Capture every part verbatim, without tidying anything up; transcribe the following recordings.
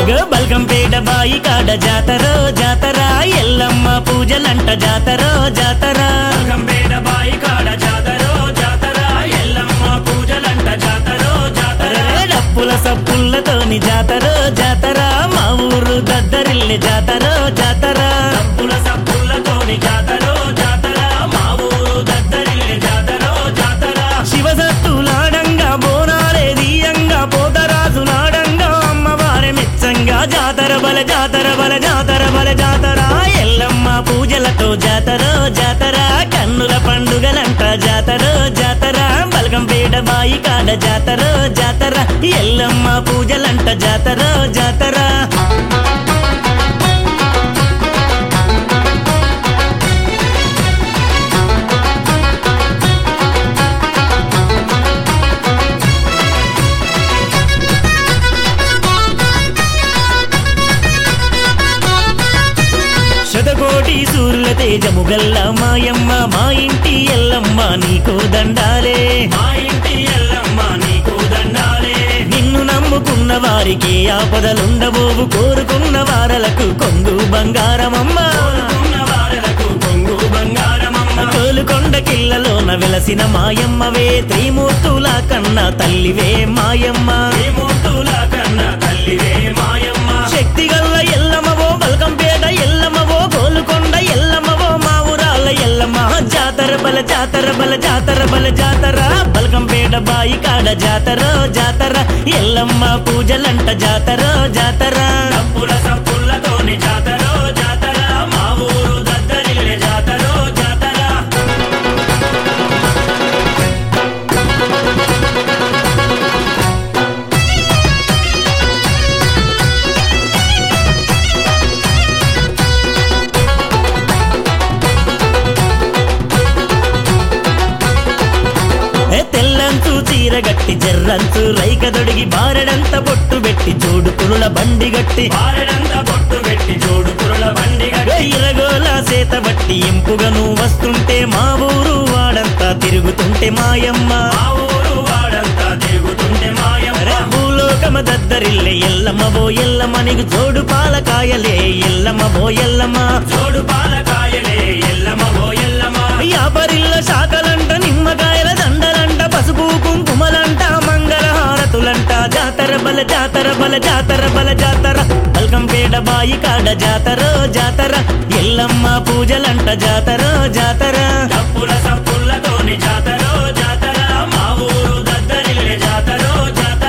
go Balkampet బాయి కాడ జాతరో జాతర ఎల్లమ్మ పూజలంట జాతరో జాతర బల్కంపేట బాయి కాడ జాతరో జాతర ఎల్లమ్మ పూజలంట జాతరో జాతర డప్పుల సప్పులతోని జాతరో జాతర మా ఊరు దద్దరిల్లె జాతరో జాతర డప్పుల సప్పులతోని జాతరో జాతర మా ఊరు దద్దరిల్లె జాతరో జాతర శివసత్తులాడంగా బోనాలే దీయంగా పోతరాజులాడంగా అమ్మవారి మెచ్చంగా జాతర బల జాతర బల జాతర బల జాతర ఎల్లమ్మ పూజలతో జాతర జాతర కన్నుల పండుగలంట జాతర జాతర బల్కంపేట బాయి కాడ జాతర జాతర ఎల్లమ్మ పూజలంట జాతర జాతర శతకోటి సూర్యుల తేజము గల్ల మాయమ్మ మా ఇంటి ఎల్లమ్మ నీకు దండాలే మా ఇంటి ఎల్లమ్మ నీకు దండాలే నిన్ను నమ్ముకున్న వారికి ఆపదలుండబోవు కోరుకున్న వారలకు కొంగు బంగారమమ్మ కోరుకున్న వారలకు కొంగు బంగారమమ్మ కోలుకొండ కిల్లలోన వెలసిన మాయమ్మవే త్రిమూర్తుల కన్నా తల్లివే మాయమ్మ త్రిమూర్తుల కన్నా తల్లివే మాయమ్మ శక్తి గల్ల ఎల్లమ్మవో బల్కంపేట ఎల్లమ్మవో కోలుకొండ ఎల్లమ్మవో మా ఊరాల ఎల్లమ్మ జాతర బల జాతర బల జాతర బల జాతర బల్కంపేట బాయి కాడ జాతర జాతర ఎల్లమ్మ పూజలంట జాతర జాతర డప్పుల సప్పులతోని జాతరో జాతర మా ఊరు దద్దరిల్లె జాతరో జాతర ఏ తెల్లంచు చీరగట్టి జర్రంచు రైక దొడిగి బారెడంత బొట్టు పెట్టి జోడు పురుల బండి గట్టి బారెడంత బొట్టు పెట్టి జోడు పురుల బండి ఏ ఇరగోల సేత బట్టి ఇంపుగా నువ్వు వస్తుంటే మా ఊరు వాడంతా తిరుగుతుంటే మాయమ్మ మా ఊరు వాడంతా తిరుగుతుంటే మాయమ్మ రే భూలోకమ దద్దరిల్లే ఎల్లమ్మ బో ఎల్లమ్మ నీకు జోడు పాలకాయలే ఎల్లమ్మ బో ఎల్లమ్మ జోడు పాలకాయలే ఎల్లమ్మ ఓ ఎల్లమ్మ యాపరిల్ల శాఖలంట నిమ్మకాయల దండలంట పసుపు కుంకుమలంట మంగళహారతులంట జాతర బల జాతర బల జాతర బల జాతర బల్కంపేట బాయి కాడ జాతర జాతర ఎల్లమ్మ పూజలంట జాతర జాతర డప్పుల సప్పులతోని జాతరో జాతర మా ఊరు దద్దరిల్లె జాతరో జాతర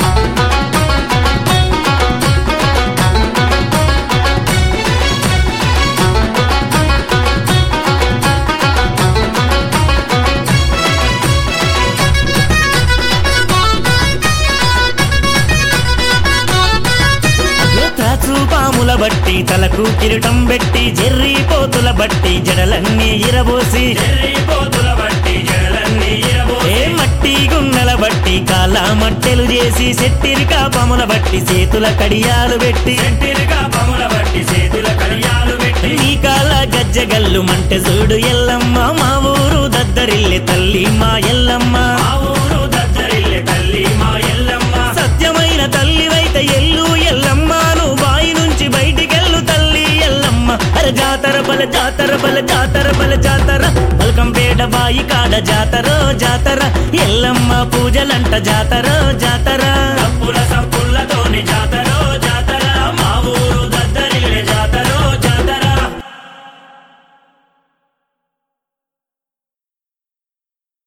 త్రాచు పాముల బట్టి తలకు కిరీటం పెట్టి జెర్రీ పోతుల బట్టి జడలన్నీ ఇరబోసి చెర్రీ పోతుల బట్టి జడలన్నీ ఏ ఇరబోసి మట్టి గున్నెల బట్టి కాళ్ళ మట్టెలు చేసి సెట్టిరికా పాముల బట్టి చేతుల కడియాలు పెట్టి చెట్టిరిగా పముల బట్టి చేతుల కడియాలు పెట్టి నీ కాళ్ళ గజ్జగల్లు మంటె చూడు ఎల్లమ్మ మా ఊరు దద్దరిల్లె తల్లి మా ఎల్లమ్మ మా ఊరు దద్దరిల్లె తల్లి మా ఎల్లమ్మ సత్యమైన తల్లివైతే ఎల్లు ఎల్లమ్మ నువ్వు బాయి నుంచి బయటికెళ్ళు తల్లి ఎల్లమ్మ అరే జాతర బల జాతర బల జాతర బల జాతర బల్కంపేట బాయి కాడ జాతర జాతర ఎల్లమ్మ పూజలంట జాతర జాతర డప్పుల సప్పులతోని జాతరో